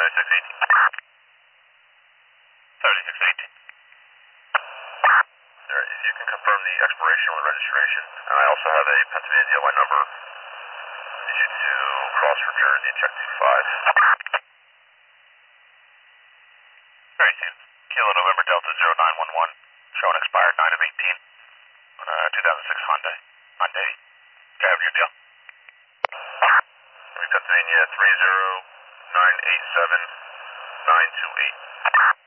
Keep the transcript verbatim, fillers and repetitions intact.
thirty-six eighteen. thirty-six eighteen. Alright, if you can confirm the expiration or the registration, and I also have a Pennsylvania D L Y number. Need you to cross for Jersey and check two five. Alright, team. Kilo November Delta zero nine one one, showing expired nine of eighteen on a two thousand six Hyundai. Hyundai. Okay, have your deal. Pennsylvania three zero nine eight seven nine two eight.